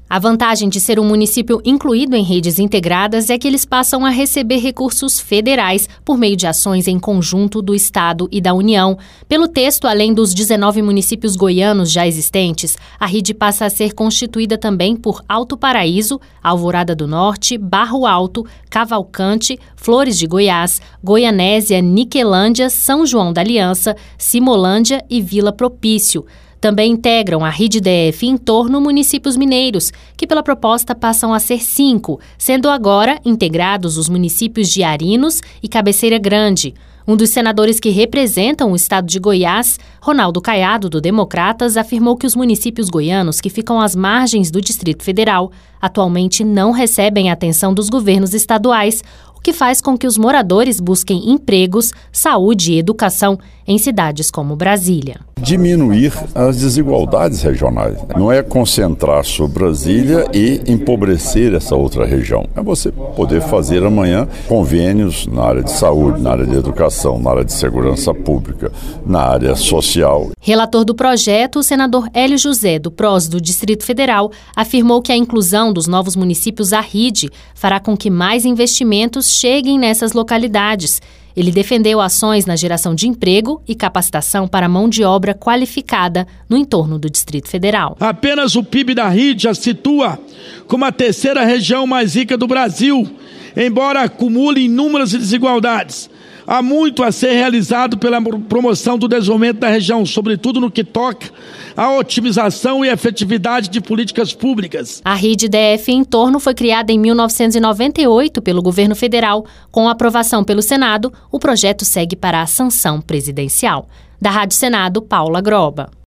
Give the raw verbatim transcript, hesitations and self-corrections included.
A vantagem de ser um município incluído em redes integradas é que eles passam a receber recursos federais por meio de ações em conjunto do Estado e da União. Pelo texto, além dos dezenove municípios goianos já existentes, a rede passa a ser constituída também por Alto Paraíso, Alvorada do Norte, Barro Alto, Cavalcante, Flores de Goiás, Goianésia, Niquelândia, São João da Aliança, Simolândia e Vila Propício. Também integram a Rede D F em torno municípios mineiros, que pela proposta passam a ser cinco, sendo agora integrados os municípios de Arinos e Cabeceira Grande. Um dos senadores que representam o estado de Goiás, Ronaldo Caiado, do Democratas, afirmou que os municípios goianos que ficam às margens do Distrito Federal atualmente não recebem a atenção dos governos estaduais, o que faz com que os moradores busquem empregos, saúde e educação em cidades como Brasília. Diminuir as desigualdades regionais. Não é concentrar sobre Brasília e empobrecer essa outra região. É você poder fazer amanhã convênios na área de saúde, na área de educação, na área de segurança pública, na área social. Relator do projeto, o senador Hélio José, do P R O S do Distrito Federal, afirmou que a inclusão dos novos municípios à rede fará com que mais investimentos cheguem nessas localidades. Ele defendeu ações na geração de emprego e capacitação para mão de obra qualificada no entorno do Distrito Federal. Apenas o P I B da rede já situa como a terceira região mais rica do Brasil, embora acumule inúmeras desigualdades. Há muito a ser realizado pela promoção do desenvolvimento da região, sobretudo no que toca à otimização e efetividade de políticas públicas. A Rede D F em torno foi criada em mil novecentos e noventa e oito pelo governo federal. Com aprovação pelo Senado, o projeto segue para a sanção presidencial. Da Rádio Senado, Paula Groba.